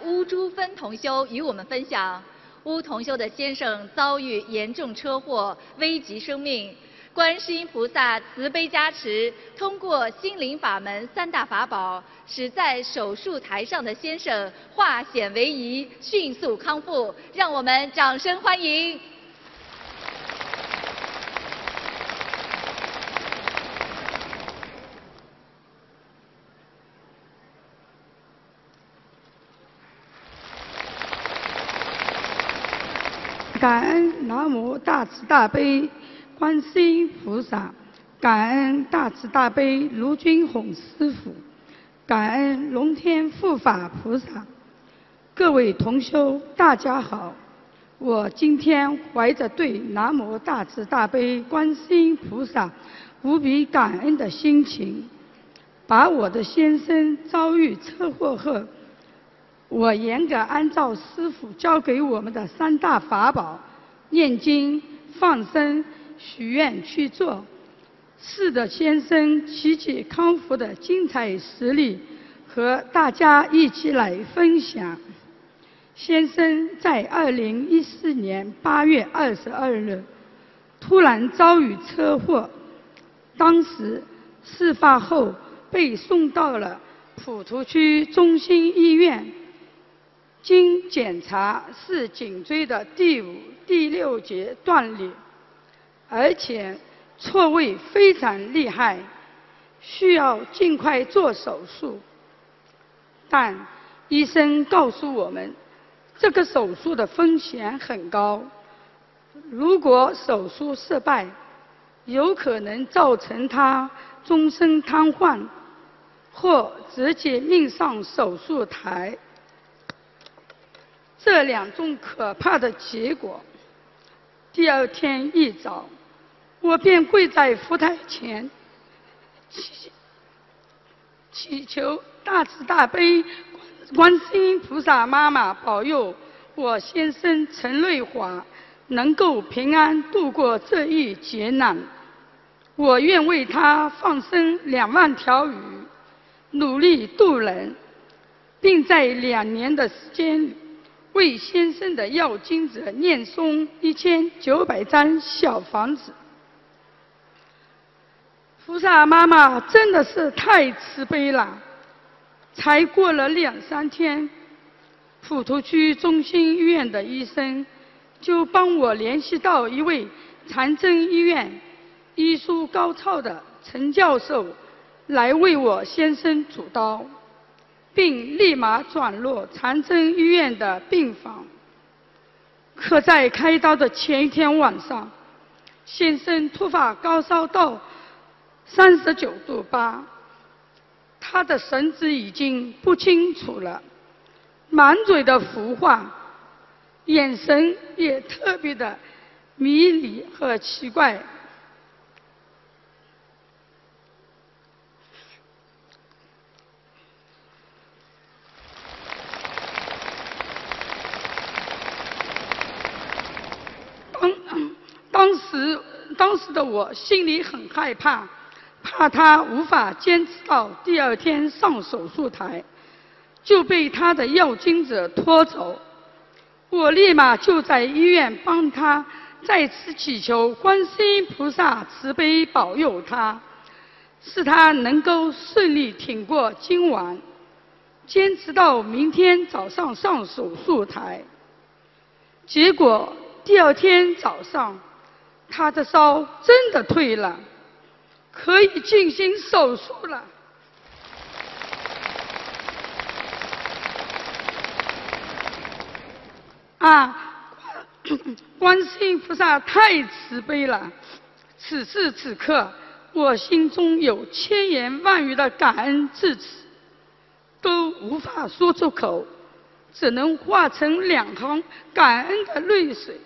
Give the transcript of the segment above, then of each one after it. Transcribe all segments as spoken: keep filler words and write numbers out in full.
邬珠芬同修与我们分享，邬同修的先生遭遇严重车祸，危及生命。观世音菩萨慈悲加持，通过心灵法门三大法宝，使在手术台上的先生化险为夷，迅速康复。让我们掌声欢迎！ 感恩南无大慈大悲观世音菩萨，感恩大慈大悲卢军宏师父，感恩龙天护法菩萨。各位同修，大家好！我今天怀着对南无大慈大悲观世音菩萨无比感恩的心情，把我的先生遭遇车祸后，我严格按照师父教给我们的三大法宝念经、放生、许愿去做，使得先生奇迹康复的精彩实例和大家一起来分享。先生在二零一四年八月二十二日突然遭遇车祸，当时事发后被送到了普陀区中心医院。经检查是颈椎的第五、第六节断裂，而且错位非常厉害，需要尽快做手术。但医生告诉我们，这个手术的风险很高，如果手术失败，有可能造成他终身瘫痪，或直接命丧手术台。这两种可怕的结果，第二天一早，我便跪在佛台前，祈祈求大慈大悲观世音菩萨妈妈保佑我先生陈瑞华能够平安度过这一劫难。我愿为他放生两万条鱼，努力度人，并在两年的时间里为先生的要经者念诵一千九百张小房子。菩萨妈妈真的是太慈悲了，才过了两三天，普陀区中心医院的医生就帮我联系到一位长征医院医术高超的陈教授来为我先生主刀，并立马转入长征医院的病房。可在开刀的前一天晚上，先生突发高烧到三十九度八，他的神志已经不清楚了，满嘴的胡话，眼神也特别的迷离和奇怪。当时，当时的我心里很害怕，怕他无法坚持到第二天上手术台，就被他的要经者拖走。我立马就在医院帮他再次祈求观世音菩萨慈悲保佑他，使他能够顺利挺过今晚，坚持到明天早上上手术台。结果第二天早上，他的烧真的退了，可以进行手术了。啊，观世音菩萨太慈悲了！此时此刻，我心中有千言万语的感恩至此，都无法说出口，只能化成两行感恩的泪水。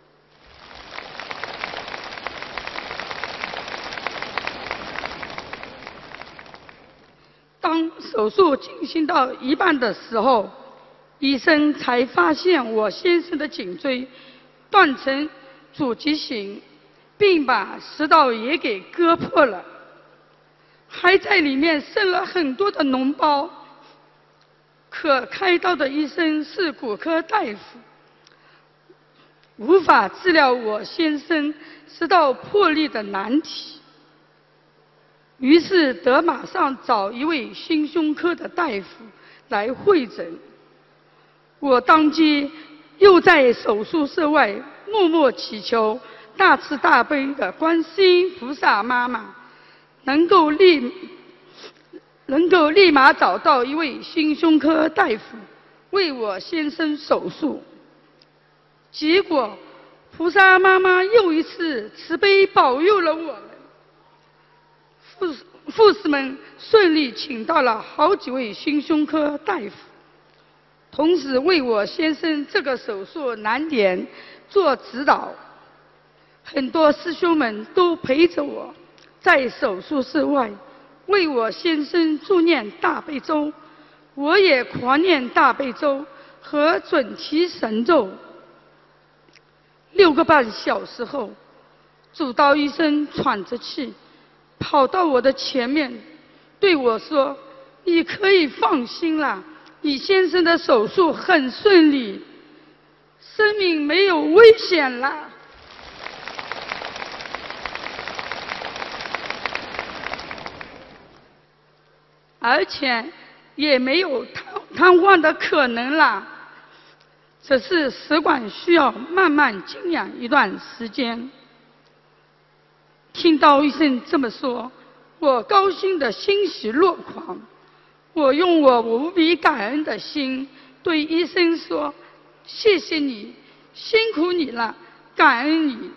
当手术进行到一半的时候，医生才发现我先生的颈椎断成阻击型，并把食道也给割破了，还在里面生了很多的脓包。 可开刀的医生是骨科大夫，无法治疗我先生食道破裂的难题。于是得马上找一位心胸科的大夫来会诊。我当即又在手术室外默默祈求大慈大悲的观世音菩萨妈妈能够立能够立马找到一位心胸科大夫为我先生手术。结果菩萨妈妈又一次慈悲保佑了我们，护士护士们顺利请到了好几位心胸科大夫，同时为我先生这个手术难点做指导。很多师兄们都陪着我在手术室外为我先生助念大悲咒，我也狂念大悲咒和准提神咒。六个半小时后，主刀医生喘着气跑到我的前面对我说：“你可以放心啦，你先生的手术很顺利，生命没有危险啦。”而且也没有瘫瘫痪的可能啦，只是食管需要慢慢静养一段时间。听到医生这么说，我高兴得欣喜若狂。我用我无比感恩的心对医生说：“谢谢你，辛苦你了，感恩你。”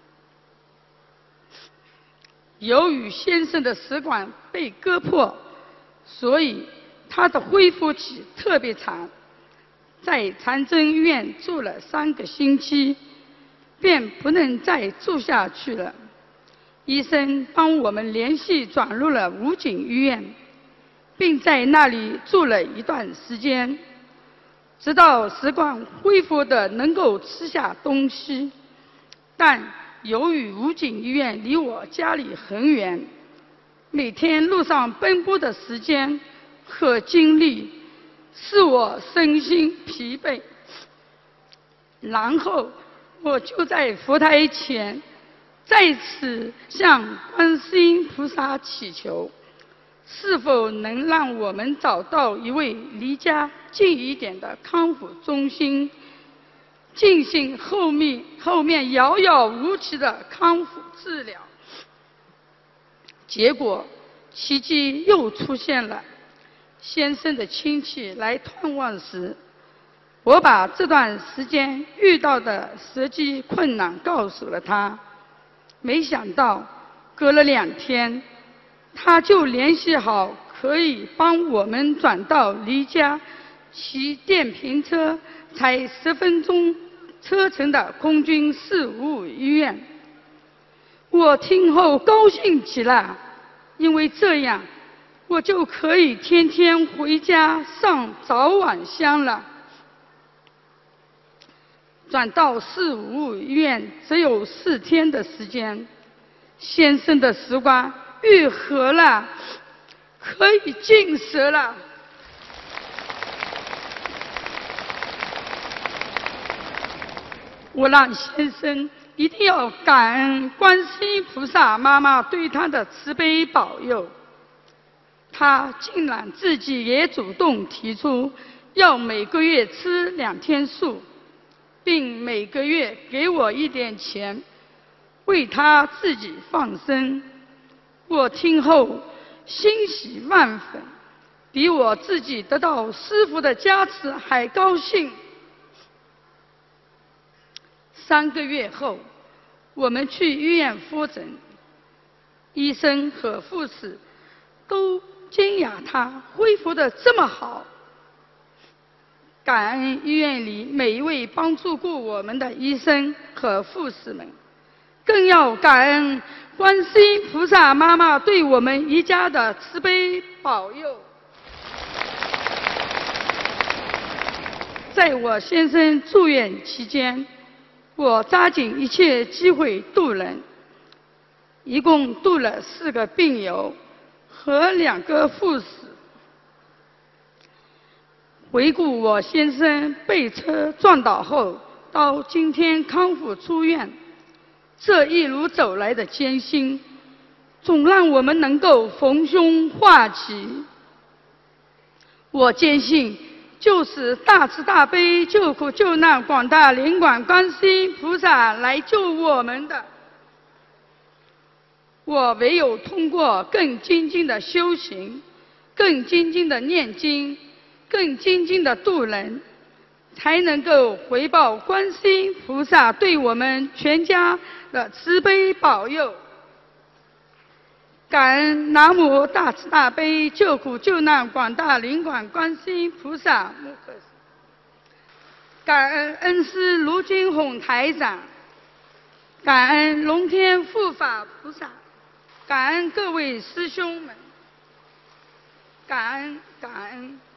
由于先生的食管被割破，所以他的恢复期特别长，在长征医院住了三个星期，便不能再住下去了。医生帮我们联系转入了武警医院，并在那里住了一段时间，直到食管恢复的能够吃下东西。但由于武警医院离我家里很远，每天路上奔波的时间和精力使我身心疲惫。然后我就在佛台前再次向观世音菩萨祈求，是否能让我们找到一位离家近一点的康复中心，进行后面后面遥遥无期的康复治疗。结果奇迹又出现了。先生的亲戚来探望时，我把这段时间遇到的实际困难告诉了他。没想到隔了两天，他就联系好可以帮我们转到离家骑电瓶车才十分钟车程的空军四五五医院。我听后高兴极了，因为这样我就可以天天回家上早晚香了。转到四五五医院只有四天的时间，先生的食管愈合了，可以进食了。我让先生一定要感恩观世音菩萨妈妈对他的慈悲保佑。他竟然自己也主动提出要每个月吃两天素，并每个月给我一点钱，为他自己放生。我听后欣喜万分，比我自己得到师父的加持还高兴。三个月后，我们去医院复诊，医生和护士都惊讶他恢复得这么好。感恩医院里每一位帮助过我们的医生和护士们，更要感恩观世音菩萨妈妈对我们一家的慈悲保佑。在我先生住院期间，我抓紧一切机会渡人，一共渡了四个病友和两个护士。 回顾我先生被车撞倒后到今天康复出院，这一路走来的艰辛，总让我们能够逢凶化吉。我坚信，就是大慈大悲救苦救难广大灵感观世音菩萨来救我们的。我唯有通过更精进的修行，更精进的念经，更精进的度人，才能够回报观世音菩萨对我们全家的慈悲保佑。感恩南无大慈大悲救苦救难广大灵感观世音菩萨，感恩恩师卢军宏台长，感恩龙天护法菩萨，感恩各位师兄们，感恩感恩。